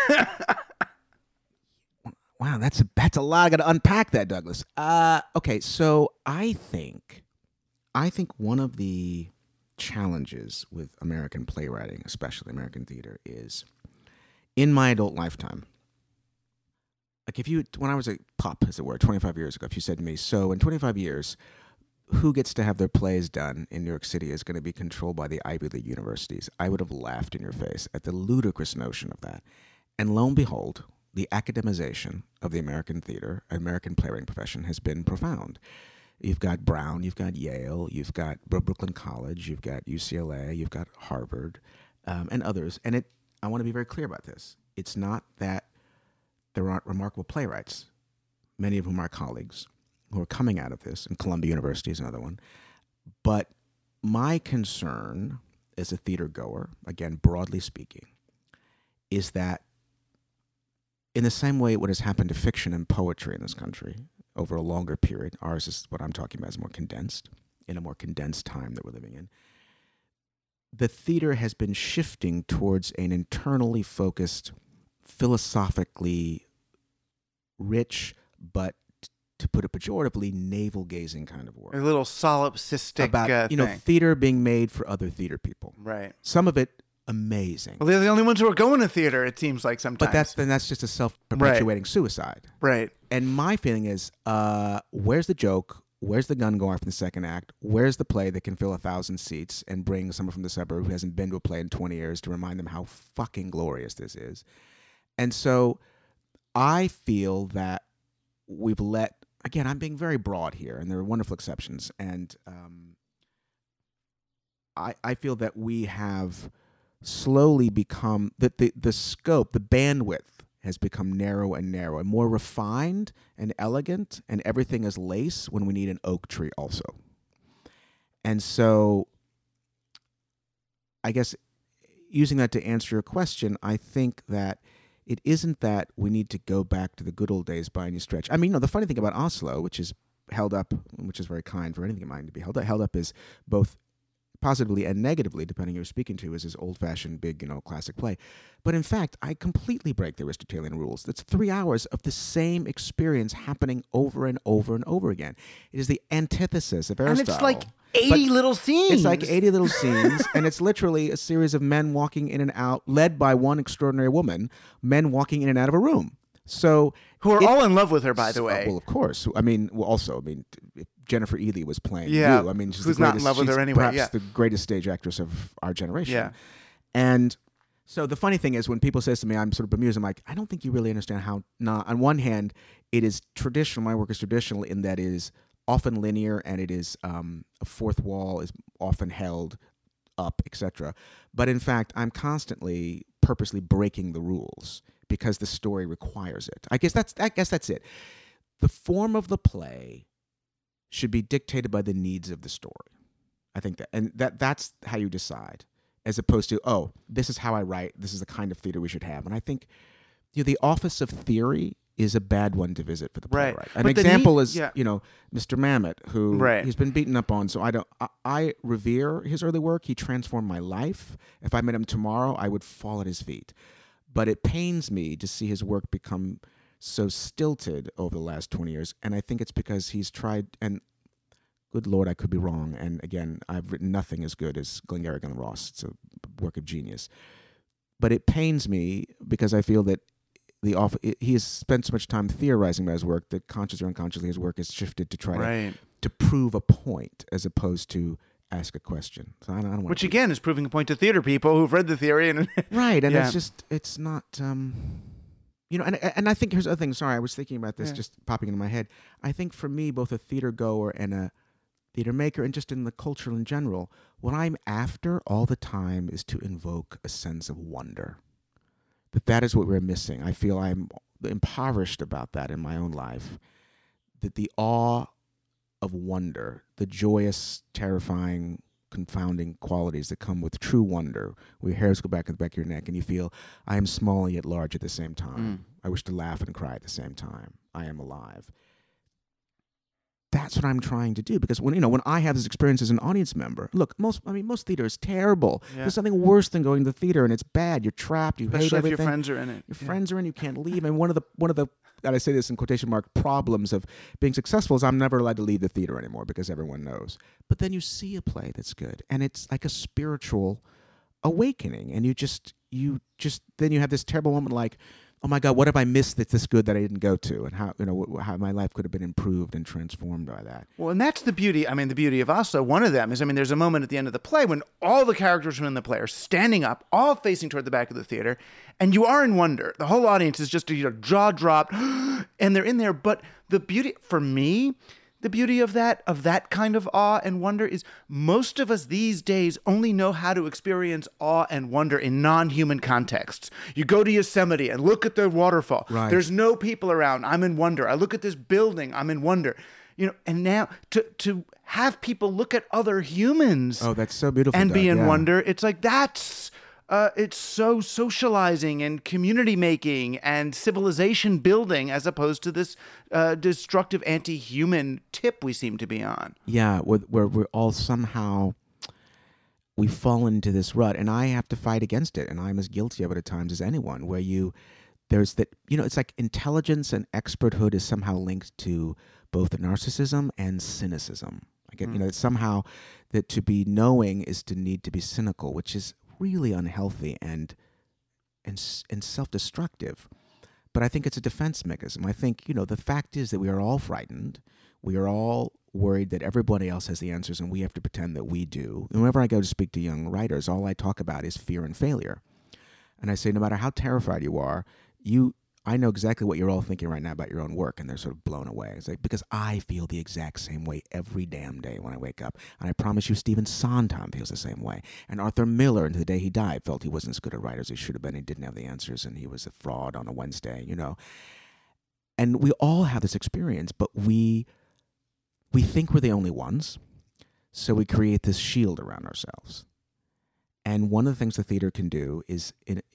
Wow, that's a, that's a lot. I got to unpack that, Douglas. Uh, okay, so I think, I think one of the challenges with American playwriting, especially American theater, is in my adult lifetime, like if you, when I was a pup, as it were, twenty-five years ago, if you said to me, so in twenty-five years, who gets to have their plays done in New York City is going to be controlled by the Ivy League universities, I would have laughed in your face at the ludicrous notion of that. And lo and behold, the academization of the American theater, American playwriting profession has been profound. You've got Brown, you've got Yale, you've got Brooklyn College, you've got U C L A, you've got Harvard, um, and others. And it, I want to be very clear about this. It's not that there aren't remarkable playwrights, many of whom are colleagues, who are coming out of this, and Columbia University is another one. But my concern as a theater goer, again, broadly speaking, is that in the same way what has happened to fiction and poetry in this country over a longer period, ours is what I'm talking about is more condensed, in a more condensed time that we're living in, the theater has been shifting towards an internally focused, philosophically rich, but to put it pejoratively, navel-gazing kind of work. A little solipsistic about uh, you know thing. Theater being made for other theater people. Right. Some of it amazing. Well, they're the only ones who are going to theater, it seems like sometimes. But that's then that's just a self-perpetuating right. suicide. Right. And my feeling is, uh, where's the joke? Where's the gun going off in the second act? Where's the play that can fill a thousand seats and bring someone from the suburb who hasn't been to a play in twenty years to remind them how fucking glorious this is? And so I feel that we've let, again, I'm being very broad here, and there are wonderful exceptions. And um, I, I feel that we have slowly become, that the, the scope, the bandwidth has become narrow and narrow and more refined and elegant, and everything is lace when we need an oak tree also. And so I guess using that to answer your question, I think that it isn't that we need to go back to the good old days by any stretch. I mean, you know, the funny thing about Oslo, which is held up, which is very kind for anything of mine to be held up, held up is both positively and negatively, depending who you're speaking to, is his old-fashioned, big, you know, classic play. But in fact, I completely break the Aristotelian rules. That's three hours of the same experience happening over and over and over again. It is the antithesis of Aristotle. And it's like eighty but little scenes. It's like eighty little scenes, and it's literally a series of men walking in and out, led by one extraordinary woman, men walking in and out of a room. So who are it, all in love with her, by the so, way. Well, of course. I mean, well, also, I mean, if Jennifer Ely was playing yeah, you, I mean, she's who's the not in love with she's her anyway? Perhaps yeah. the greatest stage actress of our generation. Yeah. And so the funny thing is, when people say to me, I'm sort of bemused. I'm like, I don't think you really understand how. Not on one hand, it is traditional. My work is traditional in that it is often linear, and it is um, a fourth wall is often held up, et cetera. But in fact, I'm constantly purposely breaking the rules because the story requires it. I guess that's I guess that's it. The form of the play should be dictated by the needs of the story. I think that, and that that's how you decide, as opposed to, oh, this is how I write, this is the kind of theater we should have. And I think, you know, the office of theory is a bad one to visit for the playwright. Right. An But example need, is, yeah. you know, Mister Mamet, who right. he's been beaten up on. So I don't, I, I revere his early work. He transformed my life. If I met him tomorrow, I would fall at his feet. But it pains me to see his work become so stilted over the last twenty years. And I think it's because he's tried, and good Lord, I could be wrong. And again, I've written nothing as good as Glengarry Glen Ross. It's a work of genius. But it pains me because I feel that the off, he has spent so much time theorizing about his work that consciously or unconsciously his work has shifted to try right. to, to prove a point as opposed to ask a question. So I don't, I don't want Which to again is proving a point to theater people who've read the theory. and Right, and yeah. it's just, it's not, um, you know, and and I think here's the other thing. Sorry, I was thinking about this yeah. just popping into my head. I think for me, both a theater goer and a theater maker, and just in the culture in general, what I'm after all the time is to invoke a sense of wonder. That that is what we're missing. I feel I'm impoverished about that in my own life. That the awe of wonder, the joyous, terrifying, confounding qualities that come with true wonder, where your hairs go back in the back of your neck and you feel, I am small yet large at the same time. Mm. I wish to laugh and cry at the same time. I am alive. That's what I'm trying to do, because when you know when I have this experience as an audience member, look, most I mean most theater is terrible. Yeah. There's something worse than going to the theater, and it's bad. You're trapped. You Especially hate everything. if your friends are in it. Your yeah. friends are in. You can't leave. And one of the one of the and I say this in quotation mark problems of being successful is I'm never allowed to leave the theater anymore because everyone knows. But then you see a play that's good, and it's like a spiritual awakening, and you just you just then you have this terrible moment like, oh my God, what have I missed that's this good that I didn't go to, and how you know how my life could have been improved and transformed by that. Well, and that's the beauty. I mean, the beauty of Oslo. One of them is, I mean, there's a moment at the end of the play when all the characters from the play are standing up, all facing toward the back of the theater, and you are in wonder. The whole audience is just you know jaw dropped, and they're in there. But the beauty for me. The beauty of that, of that kind of awe and wonder is most of us these days only know how to experience awe and wonder in non-human contexts. You go to Yosemite and look at the waterfall. Right. There's no people around. I'm in wonder. I look at this building. I'm in wonder. You know, and now to to have people look at other humans. Oh, that's so beautiful. And Doug, be in yeah. wonder. It's like that's. Uh, it's so socializing and community making and civilization building as opposed to this uh, destructive anti-human tip we seem to be on. Yeah, where, where we're all somehow, we fall into this rut, and I have to fight against it, and I'm as guilty of it at times as anyone, where you, there's that, you know, it's like intelligence and experthood is somehow linked to both narcissism and cynicism. I get, mm. you know, it's somehow that to be knowing is to need to be cynical, which is really unhealthy and and and self-destructive. But I think it's a defense mechanism. I think, you know, the fact is that we are all frightened. We are all worried that everybody else has the answers and we have to pretend that we do. And whenever I go to speak to young writers, all I talk about is fear and failure. And I say, no matter how terrified you are, you I know exactly what you're all thinking right now about your own work, and they're sort of blown away. It's like, because I feel the exact same way every damn day when I wake up. And I promise you, Stephen Sondheim feels the same way. And Arthur Miller, until the day he died, felt he wasn't as good a writer as he should have been. He didn't have the answers, and he was a fraud on a Wednesday, you know. And we all have this experience, but we we think we're the only ones, so we create this shield around ourselves. And one of the things the theater can do is, in, it,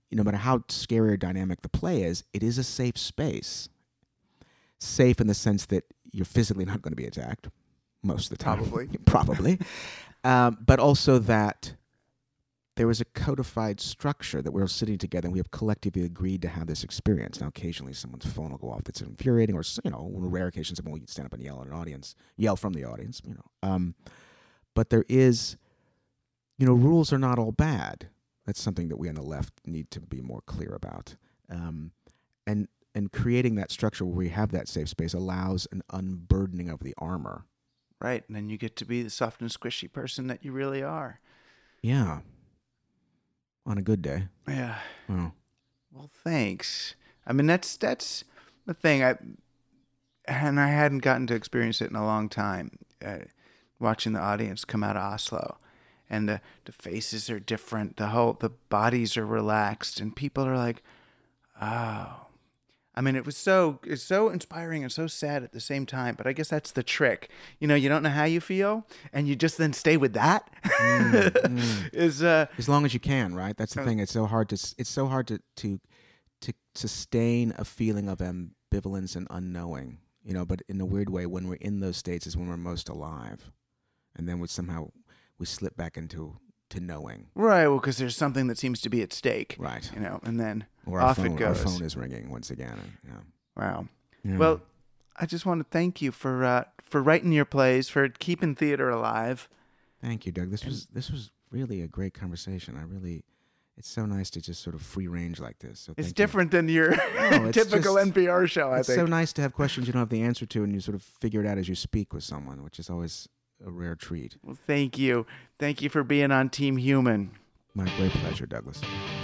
no matter how scary or dynamic the play is, it is a safe space. Safe in the sense that you're physically not going to be attacked most of the time. Probably. Probably. Um, but also that there is a codified structure that we're sitting together and we have collectively agreed to have this experience. Now, occasionally someone's phone will go off that's infuriating, or, you know, on rare occasions someone will stand up and yell at an audience, yell from the audience, you know. Um, but there is, you know, rules are not all bad. That's something that we on the left need to be more clear about. Um, and and creating that structure where we have that safe space allows an unburdening of the armor. Right, and then you get to be the soft and squishy person that you really are. Yeah. On a good day. Yeah. Oh. Well, thanks. I mean, that's that's the thing. I and I hadn't gotten to experience it in a long time. Uh, watching the audience come out of Oslo. And the, the faces are different. The whole the bodies are relaxed, and people are like, "Oh." I mean, it was so it's so inspiring and so sad at the same time. But I guess that's the trick. You know, you don't know how you feel, and you just then stay with that. mm, mm. Is uh, as long as you can, right? That's the uh, thing. It's so hard to it's so hard to to to sustain a feeling of ambivalence and unknowing. You know, but in a weird way, when we're in those states is when we're most alive, and then we somehow. we slip back into to knowing. Right, well, because there's something that seems to be at stake. Right. You know, and then or off our phone, it goes. Our phone is ringing once again. Yeah. Wow. Yeah. Well, I just want to thank you for uh, for writing your plays, for keeping theater alive. Thank you, Doug. This was this was really a great conversation. I really, it's so nice to just sort of free range like this. So it's different you. than your no, typical just, N P R show, I it's think. It's so nice to have questions you don't have the answer to, and you sort of figure it out as you speak with someone, which is always a rare treat. Well, thank you. Thank you for being on Team Human. My great pleasure, Douglas.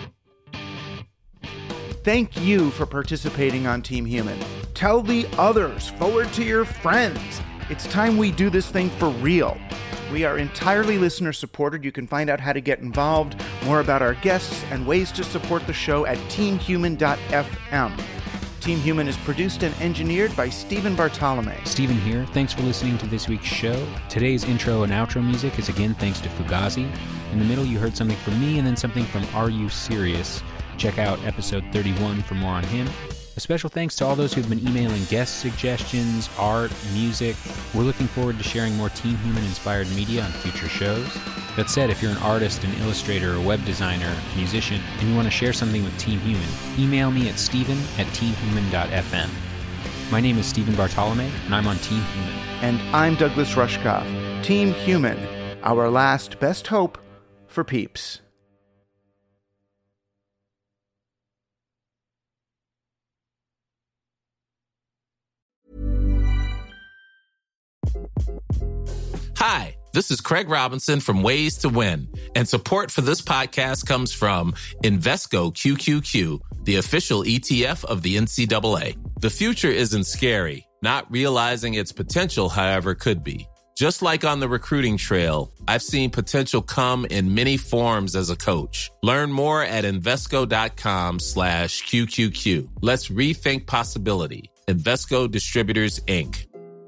Thank you for participating on Team Human. Tell the others. Forward to your friends. It's time we do this thing for real. We are entirely listener supported. You can find out how to get involved, more about our guests, and ways to support the show at team human dot f m. Team Human is produced and engineered by Stephen Bartolome. Stephen here. Thanks for listening to this week's show. Today's intro and outro music is again thanks to Fugazi. In the middle, you heard something from me and then something from Are You Serious? Check out episode thirty-one for more on him. A special thanks to all those who've been emailing guest suggestions, art, music. We're looking forward to sharing more Team Human-inspired media on future shows. That said, if you're an artist, an illustrator, a web designer, musician, and you want to share something with Team Human, email me at stephen at team human dot f m. My name is Stephen Bartolome, and I'm on Team Human. And I'm Douglas Rushkoff. Team Human, our last best hope for peeps. Hi, this is Craig Robinson from Ways to Win, and support for this podcast comes from Invesco Q Q Q, the official E T F of the N C double A. The future isn't scary. Not realizing its potential, however, could be. Just like on the recruiting trail, I've seen potential come in many forms as a coach. Learn more at Invesco.com slash QQQ. Let's rethink possibility. Invesco Distributors, Incorporated.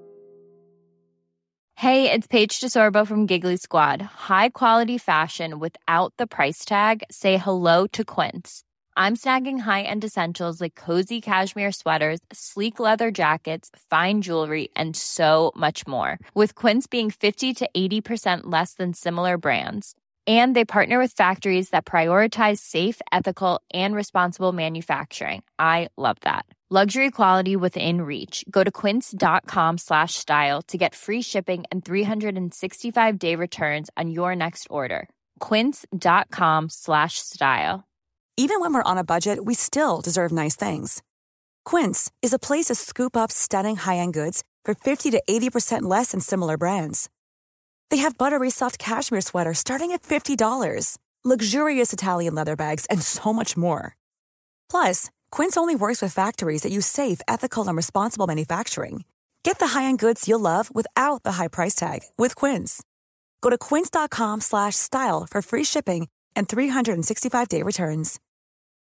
Hey, it's Paige DeSorbo from Giggly Squad. High quality fashion without the price tag. Say hello to Quince. I'm snagging high-end essentials like cozy cashmere sweaters, sleek leather jackets, fine jewelry, and so much more. With Quince being fifty to eighty percent less than similar brands. And they partner with factories that prioritize safe, ethical, and responsible manufacturing. I love that. Luxury quality within reach. Go to quince.com slash style to get free shipping and three sixty-five day returns on your next order. Quince.com slash style. Even when we're on a budget, we still deserve nice things. Quince is a place to scoop up stunning high-end goods for fifty to eighty percent less than similar brands. They have buttery soft cashmere sweaters starting at fifty dollars, luxurious Italian leather bags, and so much more. Plus, Quince only works with factories that use safe, ethical, and responsible manufacturing. Get the high-end goods you'll love without the high price tag with Quince. Go to quince.com slash style for free shipping and three sixty-five day returns.